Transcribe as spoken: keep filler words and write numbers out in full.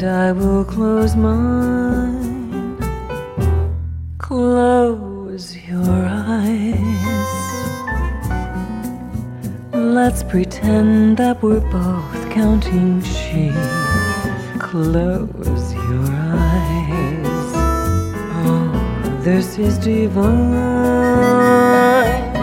I will close mine. Close your eyes. Let's pretend that we're both counting sheep. Close your eyes. Oh, this is divine.